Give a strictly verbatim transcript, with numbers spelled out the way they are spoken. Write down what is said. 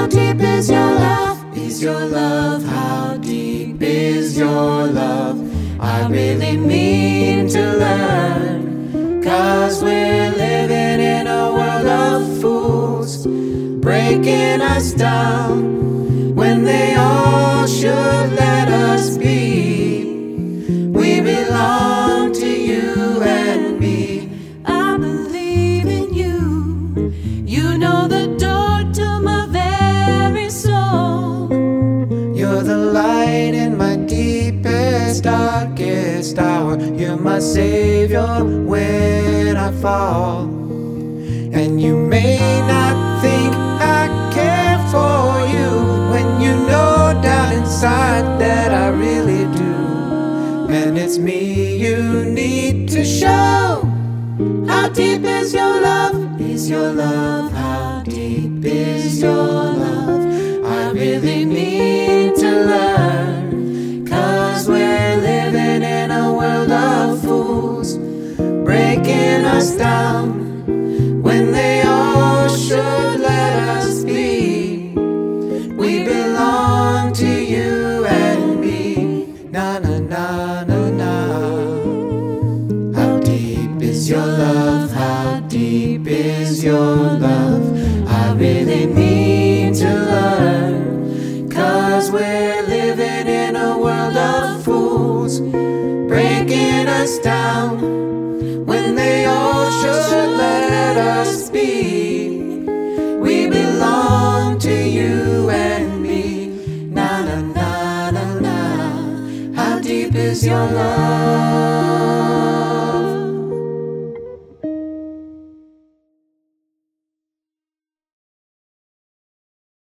How deep is your love? Is your love? How deep is your love? I really mean to learn, 'cause we're living in a world of fools, breaking us down when they all should let us be. We belong to you and me. I believe in you. You know the door to my very soul. You're the light in my deepest, darkest hour. You're my savior when I fall. And you may not think I care for you, when you know down inside that I really do. And it's me you need to show. How deep is your love? Is your love? How deep is your love? I really need to learn, 'cause we're living in a world of fools, breaking us down when they all should let us be. We belong to you and me. Na na na na na. How deep is your love? How deep is your love? I really need to learn, 'cause we're living in a world of fools, breaking us down when they all should let us be. We belong to you and me. Na na na na na. How deep is your love?